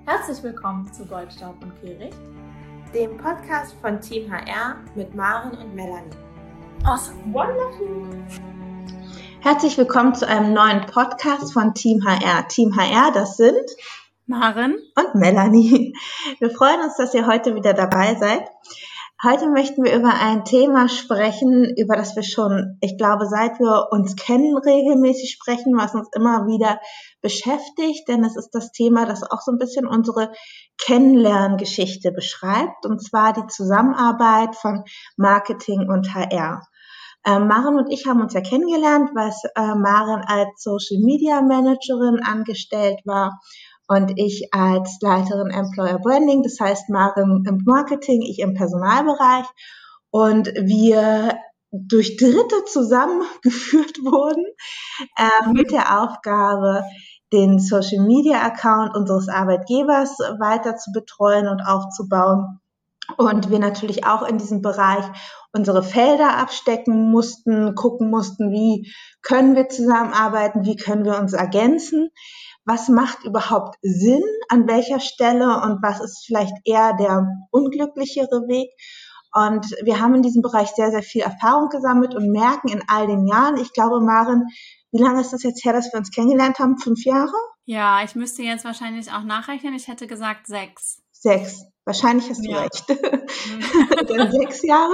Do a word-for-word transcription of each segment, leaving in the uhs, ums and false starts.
Herzlich willkommen zu Goldstaub und Kehricht, dem Podcast von Team H R mit Maren und Melanie. Awesome. Wonderful. Herzlich willkommen zu einem neuen Podcast von Team H R. Team H R, das sind Maren und Melanie. Wir freuen uns, dass ihr heute wieder dabei seid. Heute möchten wir über ein Thema sprechen, über das wir schon, ich glaube, seit wir uns kennen, regelmäßig sprechen, was uns immer wieder beschäftigt, denn es ist das Thema, das auch so ein bisschen unsere Kennenlerngeschichte beschreibt, und zwar die Zusammenarbeit von Marketing und H R. Äh, Maren und ich haben uns ja kennengelernt, weil äh, Maren als Social Media Managerin angestellt war und ich als Leiterin Employer Branding, das heißt Maren im Marketing, ich im Personalbereich, und wir durch Dritte zusammengeführt wurden äh, mit der Aufgabe, den Social Media Account unseres Arbeitgebers weiter zu betreuen und aufzubauen. Und wir natürlich auch in diesem Bereich unsere Felder abstecken mussten, gucken mussten, wie können wir zusammenarbeiten, wie können wir uns ergänzen, was macht überhaupt Sinn, an welcher Stelle, und was ist vielleicht eher der unglücklichere Weg. Und wir haben in diesem Bereich sehr, sehr viel Erfahrung gesammelt und merken in all den Jahren, ich glaube, Maren, wie lange ist das jetzt her, dass wir uns kennengelernt haben? Fünf Jahre? Ja, ich müsste jetzt wahrscheinlich auch nachrechnen. Ich hätte gesagt sechs. Sechs. Wahrscheinlich hast du ja. recht. Dann sechs Jahre.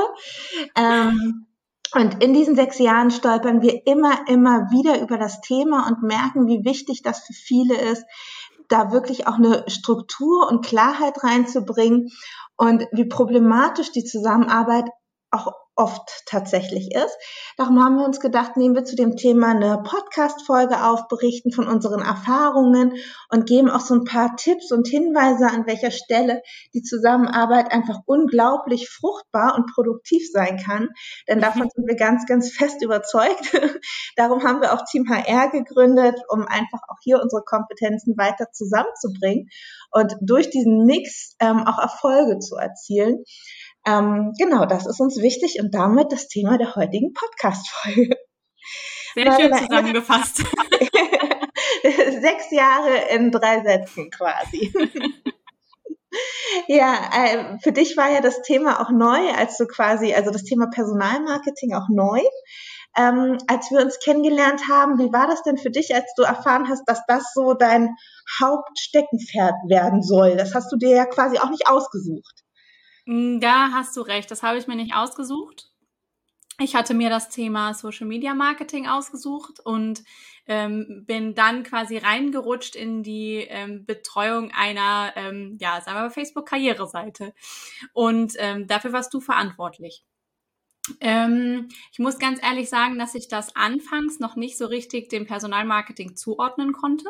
Ähm, und in diesen sechs Jahren stolpern wir immer, immer wieder über das Thema und merken, wie wichtig das für viele ist, da wirklich auch eine Struktur und Klarheit reinzubringen und wie problematisch die Zusammenarbeit auch oft tatsächlich ist. Darum haben wir uns gedacht, nehmen wir zu dem Thema eine Podcast-Folge auf, berichten von unseren Erfahrungen und geben auch so ein paar Tipps und Hinweise, an welcher Stelle die Zusammenarbeit einfach unglaublich fruchtbar und produktiv sein kann. Denn davon sind wir ganz, ganz fest überzeugt. Darum haben wir auch Team H R gegründet, um einfach auch hier unsere Kompetenzen weiter zusammenzubringen und durch diesen Mix ähm, auch Erfolge zu erzielen. Ähm, genau, das ist uns wichtig und damit das Thema der heutigen Podcast-Folge. Sehr Weil, schön zusammengefasst. Sechs Jahre in drei Sätzen quasi. Ja, äh, für dich war ja das Thema auch neu, als du quasi, also das Thema Personalmarketing auch neu. Ähm, als wir uns kennengelernt haben, wie war das denn für dich, als du erfahren hast, dass das so dein Hauptsteckenpferd werden soll? Das hast du dir ja quasi auch nicht ausgesucht. Da hast du recht, das habe ich mir nicht ausgesucht. Ich hatte mir das Thema Social Media Marketing ausgesucht und ähm, bin dann quasi reingerutscht in die ähm, Betreuung einer, ähm, ja, sagen wir mal, Facebook-Karriereseite. Und ähm, dafür warst du verantwortlich. Ähm, ich muss ganz ehrlich sagen, dass ich das anfangs noch nicht so richtig dem Personalmarketing zuordnen konnte.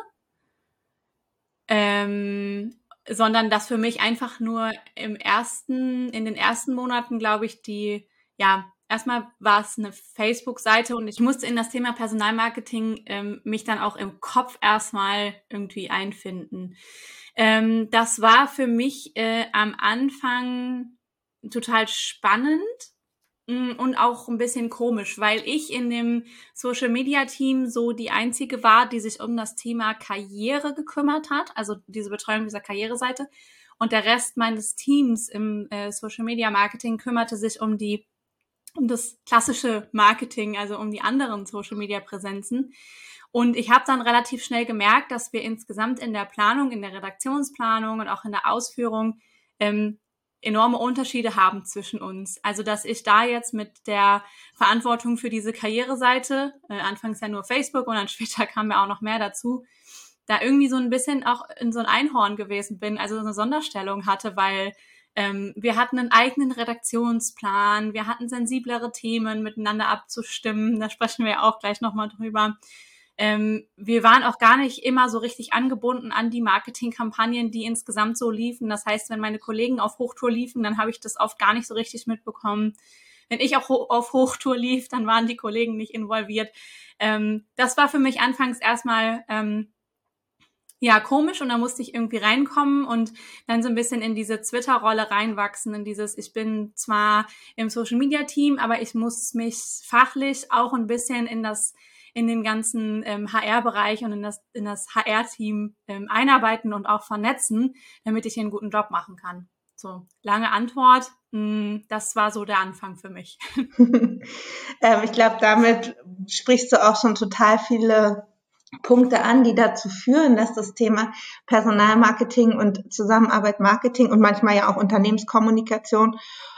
Ähm, sondern dass für mich einfach nur im ersten, in den ersten Monaten, glaube ich, die, ja, erstmal war es eine Facebook-Seite und ich musste in das Thema Personalmarketing ähm, mich dann auch im Kopf erstmal irgendwie einfinden. Ähm, das war für mich äh, am Anfang total spannend und auch ein bisschen komisch, weil ich in dem Social-Media-Team so die Einzige war, die sich um das Thema Karriere gekümmert hat, also diese Betreuung dieser Karriereseite. Und der Rest meines Teams im äh, Social-Media-Marketing kümmerte sich um die um das klassische Marketing, also um die anderen Social-Media-Präsenzen. Und ich habe dann relativ schnell gemerkt, dass wir insgesamt in der Planung, in der Redaktionsplanung und auch in der Ausführung ähm, enorme Unterschiede haben zwischen uns. Also, dass ich da jetzt mit der Verantwortung für diese Karriereseite, äh, anfangs ja nur Facebook und dann später kam ja auch noch mehr dazu, da irgendwie so ein bisschen auch in so ein Einhorn gewesen bin, also so eine Sonderstellung hatte, weil ähm, wir hatten einen eigenen Redaktionsplan, wir hatten sensiblere Themen miteinander abzustimmen, da sprechen wir ja auch gleich nochmal drüber. Ähm, wir waren auch gar nicht immer so richtig angebunden an die Marketingkampagnen, die insgesamt so liefen. Das heißt, wenn meine Kollegen auf Hochtour liefen, dann habe ich das oft gar nicht so richtig mitbekommen. Wenn ich auch ho- auf Hochtour lief, dann waren die Kollegen nicht involviert. Ähm, das war für mich anfangs erstmal ähm, ja komisch und da musste ich irgendwie reinkommen und dann so ein bisschen in diese Twitter-Rolle reinwachsen, in dieses, ich bin zwar im Social-Media-Team, aber ich muss mich fachlich auch ein bisschen in das in den ganzen ähm, H R-Bereich und in das, in das H R-Team ähm, einarbeiten und auch vernetzen, damit ich hier einen guten Job machen kann. So, lange Antwort. Mh, das war so der Anfang für mich. ähm, ich glaube, damit sprichst du auch schon total viele Punkte an, die dazu führen, dass das Thema Personalmarketing und Zusammenarbeit Marketing und manchmal ja auch Unternehmenskommunikation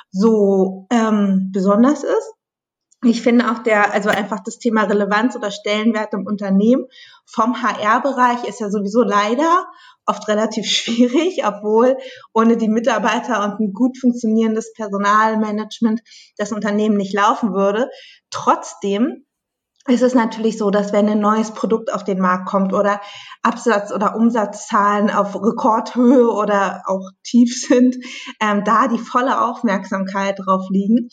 so ähm, besonders ist. Ich finde auch der, also einfach das Thema Relevanz oder Stellenwert im Unternehmen vom H R-Bereich ist ja sowieso leider oft relativ schwierig, obwohl ohne die Mitarbeiter und ein gut funktionierendes Personalmanagement das Unternehmen nicht laufen würde. Trotzdem ist es natürlich so, dass wenn ein neues Produkt auf den Markt kommt oder Absatz- oder Umsatzzahlen auf Rekordhöhe oder auch tief sind, ähm, da die volle Aufmerksamkeit drauf liegen.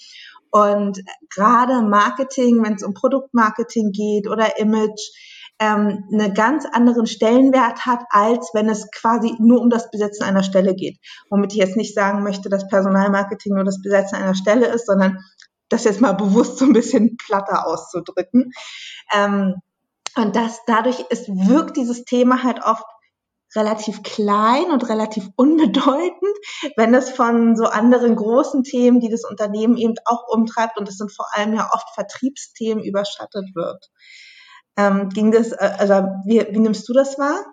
Und gerade Marketing, wenn es um Produktmarketing geht oder Image, ähm, einen ganz anderen Stellenwert hat, als wenn es quasi nur um das Besetzen einer Stelle geht. Womit ich jetzt nicht sagen möchte, dass Personalmarketing nur das Besetzen einer Stelle ist, sondern das jetzt mal bewusst so ein bisschen platter auszudrücken. Ähm, und das, dadurch ist, wirkt dieses Thema halt oft relativ klein und relativ unbedeutend, wenn es von so anderen großen Themen, die das Unternehmen eben auch umtreibt, und das sind vor allem ja oft Vertriebsthemen, überschattet wird. Ähm, ging das, also wie, wie nimmst du das wahr?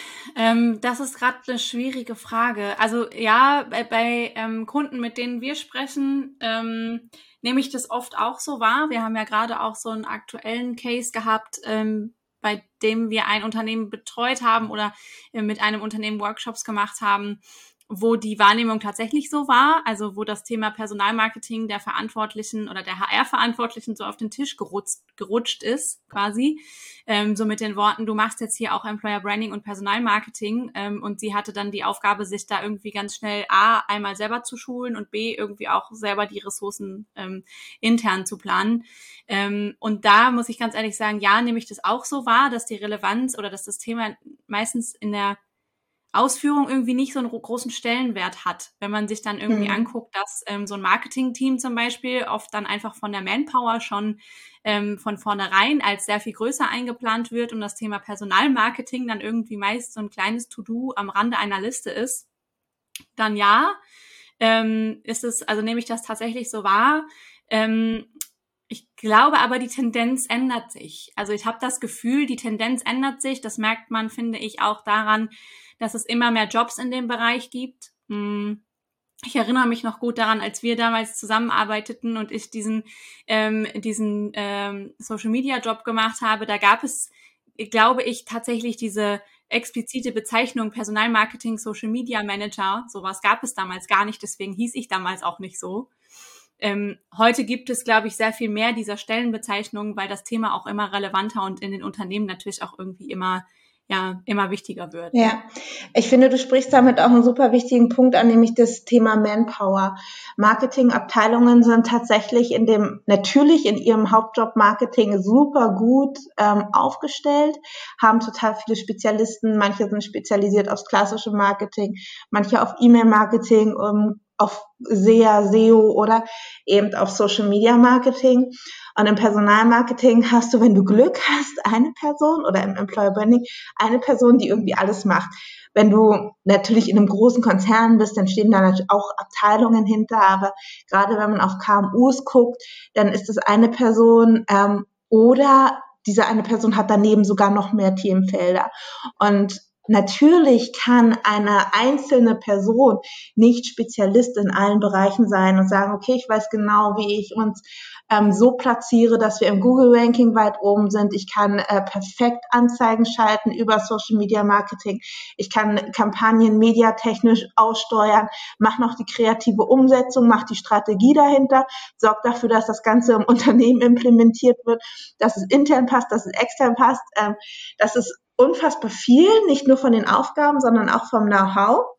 Ähm, das ist gerade eine schwierige Frage. Also ja, bei, bei ähm, Kunden, mit denen wir sprechen, ähm, nehme ich das oft auch so wahr. Wir haben ja gerade auch so einen aktuellen Case gehabt, ähm, bei dem wir ein Unternehmen betreut haben oder äh, mit einem Unternehmen Workshops gemacht haben, wo die Wahrnehmung tatsächlich so war, also wo das Thema Personalmarketing der Verantwortlichen oder der H R-Verantwortlichen so auf den Tisch gerutscht, gerutscht ist, quasi. Ähm, so mit den Worten, du machst jetzt hier auch Employer Branding und Personalmarketing. Ähm, und sie hatte dann die Aufgabe, sich da irgendwie ganz schnell A, einmal selber zu schulen und B, irgendwie auch selber die Ressourcen ähm, intern zu planen. Ähm, und da muss ich ganz ehrlich sagen, ja, nehme ich das auch so wahr, dass die Relevanz oder dass das Thema meistens in der Ausführung irgendwie nicht so einen großen Stellenwert hat. Wenn man sich dann irgendwie mhm. anguckt, dass ähm, so ein Marketing-Team zum Beispiel oft dann einfach von der Manpower schon ähm, von vornherein als sehr viel größer eingeplant wird und das Thema Personalmarketing dann irgendwie meist so ein kleines To-Do am Rande einer Liste ist, dann ja, ähm, ist es, also nehme ich das tatsächlich so wahr. Ähm, Ich glaube aber, die Tendenz ändert sich. Also ich habe das Gefühl, die Tendenz ändert sich. Das merkt man, finde ich, auch daran, dass es immer mehr Jobs in dem Bereich gibt. Ich erinnere mich noch gut daran, als wir damals zusammenarbeiteten und ich diesen, ähm, diesen ähm, Social-Media-Job gemacht habe. Da gab es, glaube ich, tatsächlich diese explizite Bezeichnung Personalmarketing Social Media Manager. Sowas gab es damals gar nicht, deswegen hieß ich damals auch nicht so. Ähm, heute gibt es, glaube ich, sehr viel mehr dieser Stellenbezeichnungen, weil das Thema auch immer relevanter und in den Unternehmen natürlich auch irgendwie immer, ja, immer wichtiger wird. Ja, ich finde, du sprichst damit auch einen super wichtigen Punkt an, nämlich das Thema Manpower. Marketingabteilungen sind tatsächlich in dem, natürlich in ihrem Hauptjob Marketing super gut ähm, aufgestellt, haben total viele Spezialisten, manche sind spezialisiert aufs klassische Marketing, manche auf E-Mail-Marketing, um auf S E A, S E O oder eben auf Social Media Marketing. Und im Personalmarketing hast du, wenn du Glück hast, eine Person oder im Employer Branding eine Person, die irgendwie alles macht. Wenn du natürlich in einem großen Konzern bist, dann stehen da natürlich auch Abteilungen hinter, aber gerade wenn man auf K M Us guckt, dann ist es eine Person ähm, oder diese eine Person hat daneben sogar noch mehr Themenfelder. Und natürlich kann eine einzelne Person nicht Spezialist in allen Bereichen sein und sagen, okay, ich weiß genau, wie ich uns ähm, so platziere, dass wir im Google-Ranking weit oben sind. Ich kann äh, perfekt Anzeigen schalten über Social-Media-Marketing. Ich kann Kampagnen mediatechnisch aussteuern, mache noch die kreative Umsetzung, mache die Strategie dahinter, sorge dafür, dass das Ganze im Unternehmen implementiert wird, dass es intern passt, dass es extern passt, ähm, dass es unfassbar viel, nicht nur von den Aufgaben, sondern auch vom Know-how.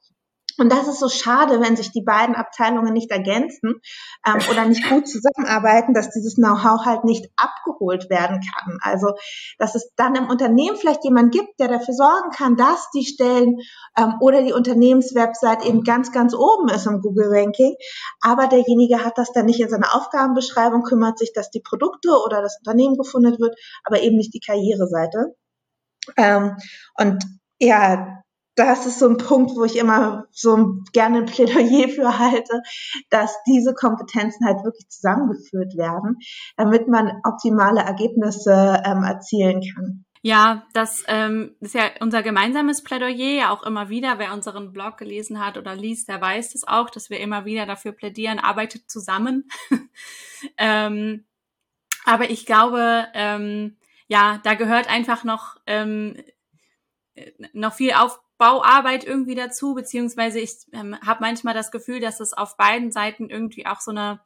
Und das ist so schade, wenn sich die beiden Abteilungen nicht ergänzen ähm, oder nicht gut zusammenarbeiten, dass dieses Know-how halt nicht abgeholt werden kann. Also, dass es dann im Unternehmen vielleicht jemand gibt, der dafür sorgen kann, dass die Stellen ähm, oder die Unternehmenswebsite eben ganz, ganz oben ist im Google-Ranking. Aber derjenige hat das dann nicht in seiner Aufgabenbeschreibung, kümmert sich, dass die Produkte oder das Unternehmen gefunden wird, aber eben nicht die Karriereseite. Ähm, und ja, das ist so ein Punkt, wo ich immer so gerne ein Plädoyer für halte, dass diese Kompetenzen halt wirklich zusammengeführt werden, damit man optimale Ergebnisse ähm, erzielen kann. Ja, das ähm, ist ja unser gemeinsames Plädoyer, auch immer wieder. Wer unseren Blog gelesen hat oder liest, der weiß das auch, dass wir immer wieder dafür plädieren, arbeitet zusammen. ähm, aber ich glaube, ähm, ja, da gehört einfach noch ähm, noch viel Aufbauarbeit irgendwie dazu, beziehungsweise ich ähm, habe manchmal das Gefühl, dass es auf beiden Seiten irgendwie auch so eine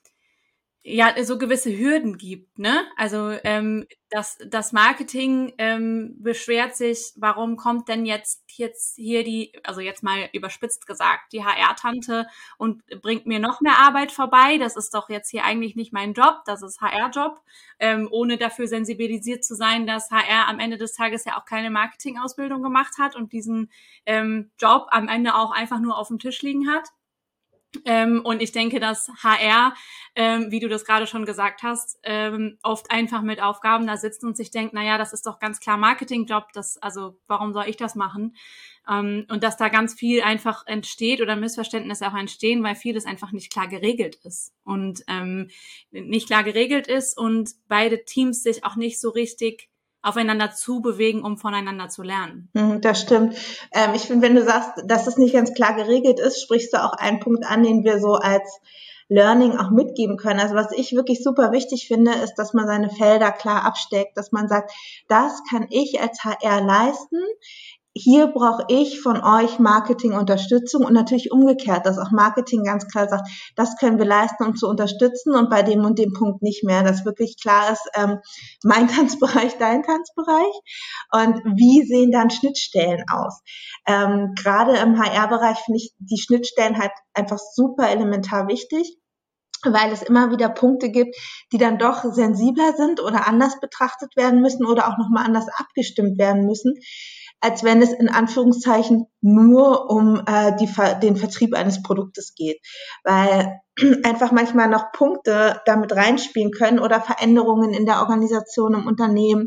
ja, so gewisse Hürden gibt, ne? Also ähm, das, das Marketing ähm, beschwert sich, warum kommt denn jetzt jetzt hier die, also jetzt mal überspitzt gesagt, die H R-Tante und bringt mir noch mehr Arbeit vorbei? Das ist doch jetzt hier eigentlich nicht mein Job, das ist H R-Job, ähm, ohne dafür sensibilisiert zu sein, dass H R am Ende des Tages ja auch keine Marketing-Ausbildung gemacht hat und diesen ähm, Job am Ende auch einfach nur auf dem Tisch liegen hat. Ähm, und ich denke, dass H R, ähm, wie du das gerade schon gesagt hast, ähm, oft einfach mit Aufgaben da sitzt und sich denkt, na ja, das ist doch ganz klar Marketingjob, das, also warum soll ich das machen? Ähm, und dass da ganz viel einfach entsteht oder Missverständnisse auch entstehen, weil vieles einfach nicht klar geregelt ist und ähm, nicht klar geregelt ist und beide Teams sich auch nicht so richtig aufeinander zubewegen, um voneinander zu lernen. Das stimmt. Ähm, ich finde, wenn du sagst, dass es nicht ganz klar geregelt ist, sprichst du auch einen Punkt an, den wir so als Learning auch mitgeben können. Also was ich wirklich super wichtig finde, ist, dass man seine Felder klar absteckt, dass man sagt, das kann ich als H R leisten. Hier brauche ich von euch Marketingunterstützung und natürlich umgekehrt, dass auch Marketing ganz klar sagt, das können wir leisten, um zu unterstützen und bei dem und dem Punkt nicht mehr, dass wirklich klar ist, ähm, mein Tanzbereich, dein Tanzbereich und wie sehen dann Schnittstellen aus. Ähm, gerade im H R-Bereich finde ich die Schnittstellen halt einfach super elementar wichtig, weil es immer wieder Punkte gibt, die dann doch sensibler sind oder anders betrachtet werden müssen oder auch nochmal anders abgestimmt werden müssen, als wenn es in Anführungszeichen nur um äh, die, den Vertrieb eines Produktes geht, weil einfach manchmal noch Punkte damit reinspielen können oder Veränderungen in der Organisation, im Unternehmen,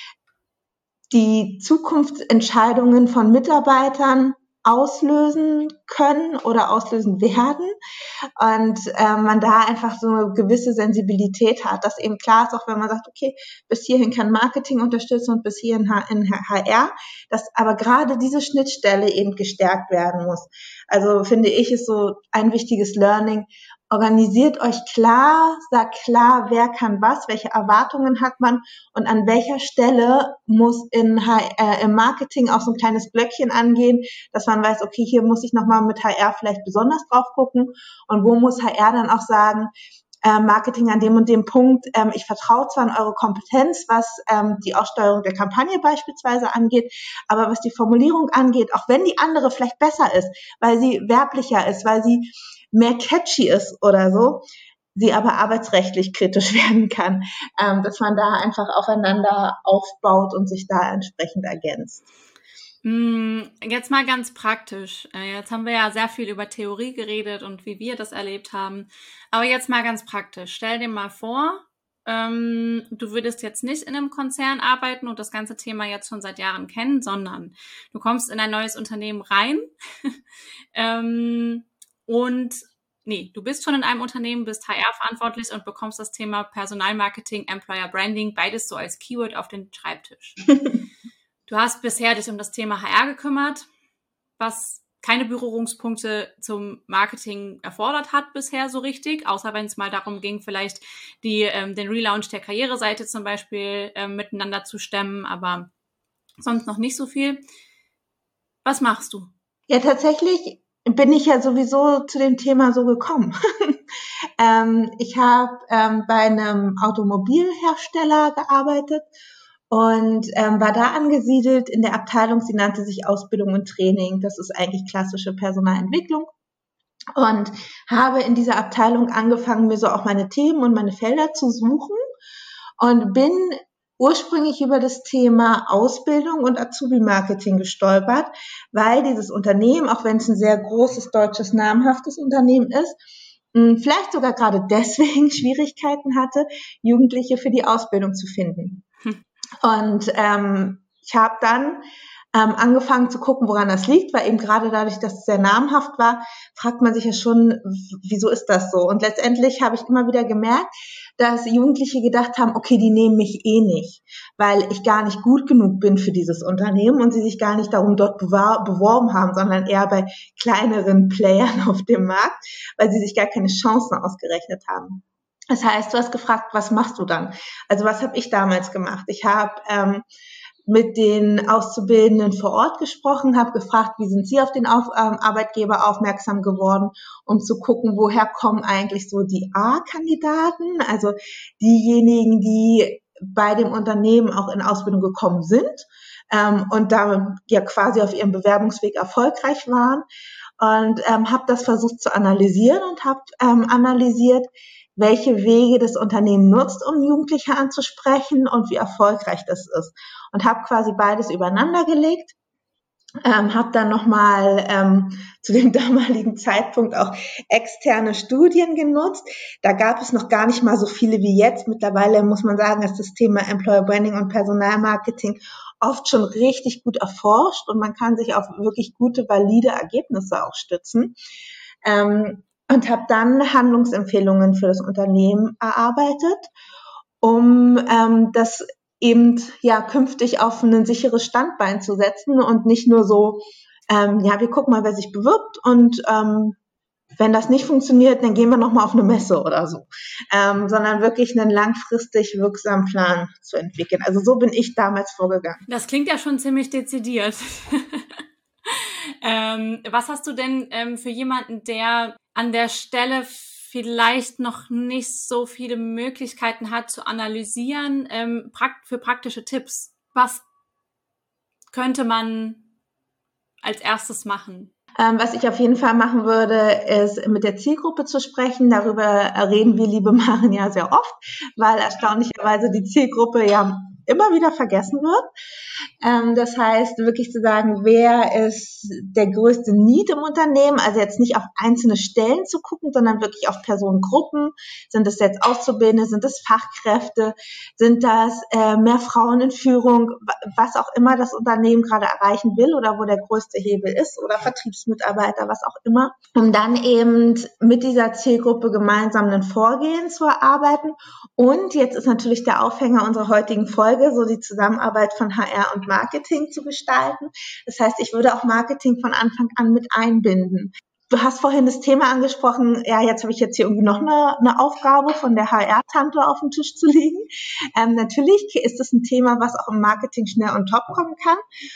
die Zukunftsentscheidungen von Mitarbeitern auslösen können oder auslösen werden und äh, man da einfach so eine gewisse Sensibilität hat, dass eben klar ist, auch wenn man sagt, okay, bis hierhin kann Marketing unterstützen und bis hierhin in H R, dass aber gerade diese Schnittstelle eben gestärkt werden muss. Also finde ich, ist so ein wichtiges Learning. Organisiert euch klar, sagt klar, wer kann was, welche Erwartungen hat man und an welcher Stelle muss in äh, im Marketing auch so ein kleines Blöckchen angehen, dass man weiß, okay, hier muss ich nochmal mit H R vielleicht besonders drauf gucken und wo muss H R dann auch sagen, äh, Marketing an dem und dem Punkt, ähm, ich vertraue zwar an eure Kompetenz, was ähm, die Aussteuerung der Kampagne beispielsweise angeht, aber was die Formulierung angeht, auch wenn die andere vielleicht besser ist, weil sie werblicher ist, weil sie mehr catchy ist oder so, sie aber arbeitsrechtlich kritisch werden kann, ähm, dass man da einfach aufeinander aufbaut und sich da entsprechend ergänzt. Jetzt mal ganz praktisch. Jetzt haben wir ja sehr viel über Theorie geredet und wie wir das erlebt haben. Aber jetzt mal ganz praktisch. Stell dir mal vor, ähm, du würdest jetzt nicht in einem Konzern arbeiten und das ganze Thema jetzt schon seit Jahren kennen, sondern du kommst in ein neues Unternehmen rein ähm, und nee, du bist schon in einem Unternehmen, bist H R verantwortlich und bekommst das Thema Personalmarketing, Employer Branding, beides so als Keyword auf den Schreibtisch. Du hast bisher dich um das Thema H R gekümmert, was keine Berührungspunkte zum Marketing erfordert hat bisher so richtig, außer wenn es mal darum ging, vielleicht die, ähm, den Relaunch der Karriereseite zum Beispiel ähm, miteinander zu stemmen, aber sonst noch nicht so viel. Was machst du? Ja, tatsächlich bin ich ja sowieso zu dem Thema so gekommen. ähm, ich habe ähm, bei einem Automobilhersteller gearbeitet und ähm, war da angesiedelt in der Abteilung, sie nannte sich Ausbildung und Training. Das ist eigentlich klassische Personalentwicklung. Und habe in dieser Abteilung angefangen, mir so auch meine Themen und meine Felder zu suchen und bin ursprünglich über das Thema Ausbildung und Azubi-Marketing gestolpert, weil dieses Unternehmen, auch wenn es ein sehr großes, deutsches, namhaftes Unternehmen ist, vielleicht sogar gerade deswegen Schwierigkeiten hatte, Jugendliche für die Ausbildung zu finden. Hm. Und ähm, ich habe dann ähm, angefangen zu gucken, woran das liegt, weil eben gerade dadurch, dass es sehr namhaft war, fragt man sich ja schon, wieso ist das so? Und letztendlich habe ich immer wieder gemerkt, dass Jugendliche gedacht haben, okay, die nehmen mich eh nicht, weil ich gar nicht gut genug bin für dieses Unternehmen und sie sich gar nicht darum dort beworben haben, sondern eher bei kleineren Playern auf dem Markt, weil sie sich gar keine Chancen ausgerechnet haben. Das heißt, du hast gefragt, was machst du dann? Also was habe ich damals gemacht? Ich habe ähm, mit den Auszubildenden vor Ort gesprochen, habe gefragt, wie sind sie auf den auf, ähm, Arbeitgeber aufmerksam geworden, um zu gucken, woher kommen eigentlich so die A-Kandidaten, also diejenigen, die bei dem Unternehmen auch in Ausbildung gekommen sind ähm, und da ja quasi auf ihrem Bewerbungsweg erfolgreich waren, und ähm, habe das versucht zu analysieren und habe ähm, analysiert, welche Wege das Unternehmen nutzt, um Jugendliche anzusprechen und wie erfolgreich das ist. Und habe quasi beides übereinander gelegt, ähm, habe dann nochmal ähm, zu dem damaligen Zeitpunkt auch externe Studien genutzt. Da gab es noch gar nicht mal so viele wie jetzt. Mittlerweile muss man sagen, dass das Thema Employer Branding und Personalmarketing oft schon richtig gut erforscht und man kann sich auf wirklich gute, valide Ergebnisse auch stützen. Ähm, und habe dann Handlungsempfehlungen für das Unternehmen erarbeitet, um ähm, das eben ja künftig auf ein sicheres Standbein zu setzen und nicht nur so, ähm, ja, wir gucken mal, wer sich bewirbt und ähm, wenn das nicht funktioniert, dann gehen wir nochmal auf eine Messe oder so, ähm, sondern wirklich einen langfristig wirksamen Plan zu entwickeln. Also so bin ich damals vorgegangen. Das klingt ja schon ziemlich dezidiert. ähm, was hast du denn ähm, für jemanden, der an der Stelle vielleicht noch nicht so viele Möglichkeiten hat zu analysieren, ähm, prakt- für praktische Tipps? Was könnte man als erstes machen? Ähm, was ich auf jeden Fall machen würde, ist mit der Zielgruppe zu sprechen. Darüber reden wir, liebe Maren, ja sehr oft, weil erstaunlicherweise die Zielgruppe ja immer wieder vergessen wird. Ähm, das heißt, wirklich zu sagen, wer ist der größte Need im Unternehmen, also jetzt nicht auf einzelne Stellen zu gucken, sondern wirklich auf Personengruppen. Sind das jetzt Auszubildende, sind das Fachkräfte, sind das äh, mehr Frauen in Führung, was auch immer das Unternehmen gerade erreichen will oder wo der größte Hebel ist oder Vertriebsmitarbeiter, was auch immer, um dann eben mit dieser Zielgruppe gemeinsam ein Vorgehen zu erarbeiten. Und jetzt ist natürlich der Aufhänger unserer heutigen Folge, so die Zusammenarbeit von H R und Marketing zu gestalten. Das heißt, ich würde auch Marketing von Anfang an mit einbinden. Du hast vorhin das Thema angesprochen, ja, jetzt habe ich jetzt hier irgendwie noch eine, eine Aufgabe von der H R-Tante auf den Tisch zu legen. Ähm, natürlich ist das ein Thema, was auch im Marketing schnell on top kommen kann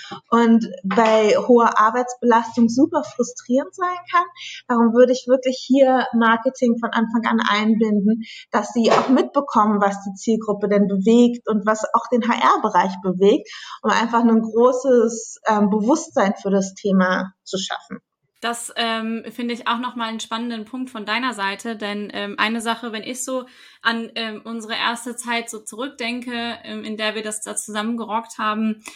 und bei hoher Arbeitsbelastung super frustrierend sein kann. Darum würde ich wirklich hier Marketing von Anfang an einbinden, dass sie auch mitbekommen, was die Zielgruppe denn bewegt und was auch den H R-Bereich bewegt, um einfach ein großes ähm, Bewusstsein für das Thema zu schaffen. Das ähm, finde ich auch nochmal einen spannenden Punkt von deiner Seite, denn ähm, eine Sache, wenn ich so an ähm, unsere erste Zeit so zurückdenke, ähm, in der wir das da zusammen gerockt haben,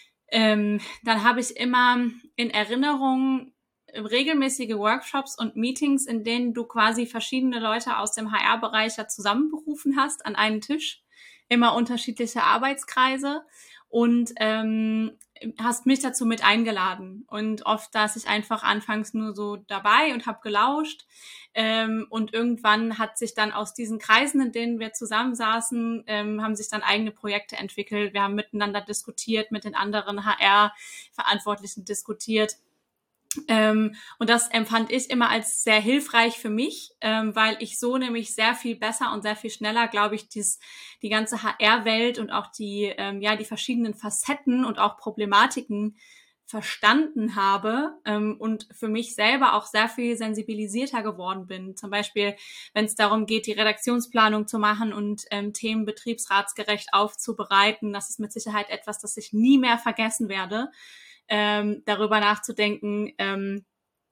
ähm, dann habe ich immer in Erinnerung regelmäßige Workshops und Meetings, in denen du quasi verschiedene Leute aus dem H R-Bereich ja zusammenberufen hast an einen Tisch, immer unterschiedliche Arbeitskreise und ähm, hast mich dazu mit eingeladen. Und oft saß ich einfach anfangs nur so dabei und habe gelauscht. Ähm, und irgendwann hat sich dann aus diesen Kreisen, in denen wir zusammensaßen, ähm, haben sich dann eigene Projekte entwickelt. Wir haben miteinander diskutiert, mit den anderen H R-Verantwortlichen diskutiert. Ähm, und das empfand ich immer als sehr hilfreich für mich, ähm, weil ich so nämlich sehr viel besser und sehr viel schneller, glaube ich, dies, die ganze H R-Welt und auch die, ähm, ja, die verschiedenen Facetten und auch Problematiken verstanden habe ähm, und für mich selber auch sehr viel sensibilisierter geworden bin. Zum Beispiel, wenn es darum geht, die Redaktionsplanung zu machen und ähm, Themen betriebsratsgerecht aufzubereiten. Das ist mit Sicherheit etwas, das ich nie mehr vergessen werde, ähm, darüber nachzudenken, ähm,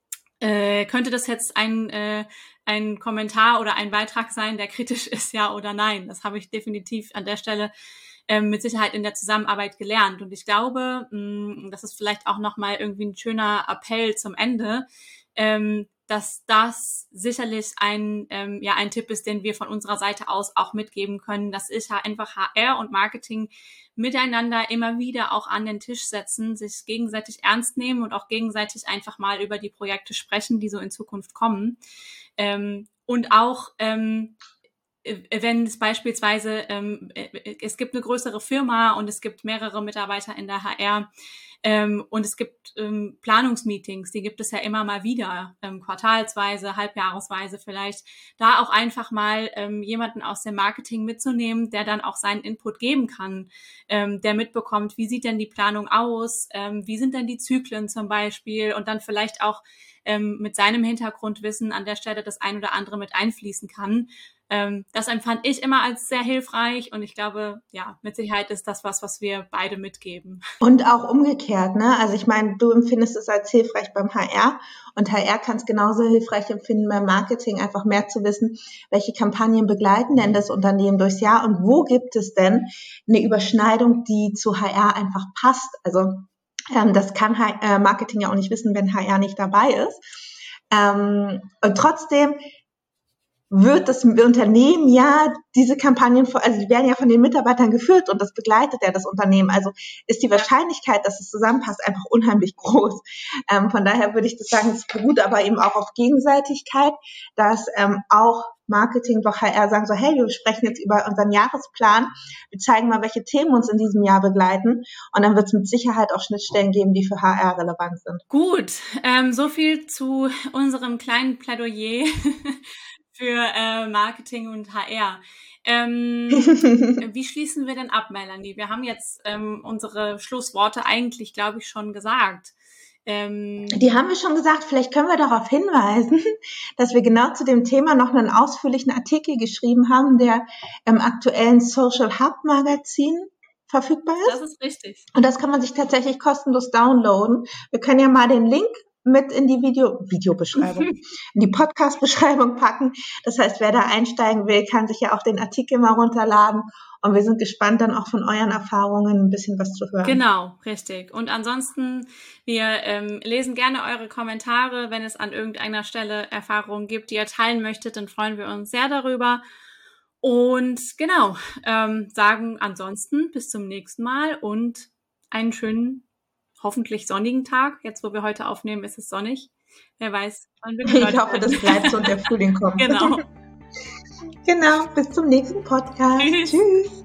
äh, könnte das jetzt ein, äh, ein Kommentar oder ein Beitrag sein, der kritisch ist, ja oder nein. Das habe ich definitiv an der Stelle ähm, mit Sicherheit in der Zusammenarbeit gelernt. Und ich glaube, mh, das ist vielleicht auch nochmal irgendwie ein schöner Appell zum Ende, ähm, dass das sicherlich ein, ähm, ja, ein Tipp ist, den wir von unserer Seite aus auch mitgeben können, dass ich einfach H R und Marketing miteinander immer wieder auch an den Tisch setzen, sich gegenseitig ernst nehmen und auch gegenseitig einfach mal über die Projekte sprechen, die so in Zukunft kommen. Ähm, und auch, ähm, wenn es beispielsweise, ähm, es gibt eine größere Firma und es gibt mehrere Mitarbeiter in der H R, ähm, und es gibt ähm, Planungsmeetings, die gibt es ja immer mal wieder, ähm, quartalsweise, halbjahresweise vielleicht, da auch einfach mal ähm, jemanden aus dem Marketing mitzunehmen, der dann auch seinen Input geben kann, ähm, der mitbekommt, wie sieht denn die Planung aus, ähm, wie sind denn die Zyklen zum Beispiel, und dann vielleicht auch ähm, mit seinem Hintergrundwissen an der Stelle das ein oder andere mit einfließen kann. Ähm, das empfand ich immer als sehr hilfreich, und ich glaube, ja, mit Sicherheit ist das was, was wir beide mitgeben. Und auch umgekehrt, ne? Also ich meine, du empfindest es als hilfreich beim H R, und H R kann es genauso hilfreich empfinden beim Marketing, einfach mehr zu wissen, welche Kampagnen begleiten denn das Unternehmen durchs Jahr und wo gibt es denn eine Überschneidung, die zu H R einfach passt. Also ähm, das kann H- äh, Marketing ja auch nicht wissen, wenn H R nicht dabei ist. Ähm, und trotzdem wird das Unternehmen ja diese Kampagnen, also die werden ja von den Mitarbeitern geführt und das begleitet ja das Unternehmen. Also ist die Wahrscheinlichkeit, dass es zusammenpasst, einfach unheimlich groß. Ähm, von daher würde ich das sagen, es beruht aber eben auch auf Gegenseitigkeit, dass ähm, auch Marketing doch H R sagen so, hey, wir sprechen jetzt über unseren Jahresplan, wir zeigen mal, welche Themen uns in diesem Jahr begleiten, und dann wird es mit Sicherheit auch Schnittstellen geben, die für H R relevant sind. Gut, ähm, so viel zu unserem kleinen Plädoyer für äh, Marketing und H R. Ähm, wie schließen wir denn ab, Melanie? Wir haben jetzt ähm, unsere Schlussworte eigentlich, glaube ich, schon gesagt. Ähm, Die haben wir schon gesagt. Vielleicht können wir darauf hinweisen, dass wir genau zu dem Thema noch einen ausführlichen Artikel geschrieben haben, der im aktuellen Social Hub Magazin verfügbar ist. Das ist richtig. Und das kann man sich tatsächlich kostenlos downloaden. Wir können ja mal den Link mit in die Video, Videobeschreibung, in die Podcast-Beschreibung packen. Das heißt, wer da einsteigen will, kann sich ja auch den Artikel mal runterladen. Und wir sind gespannt, dann auch von euren Erfahrungen ein bisschen was zu hören. Genau, richtig. Und ansonsten, wir ähm, lesen gerne eure Kommentare. Wenn es an irgendeiner Stelle Erfahrungen gibt, die ihr teilen möchtet, dann freuen wir uns sehr darüber. Und genau, ähm, sagen ansonsten bis zum nächsten Mal und einen schönen, hoffentlich sonnigen Tag. Jetzt, wo wir heute aufnehmen, ist es sonnig. Wer weiß, wann wir gehört Ich hoffe, werden. Das bleibt so und der Frühling kommt. Genau. Genau, bis zum nächsten Podcast. Tschüss. Tschüss.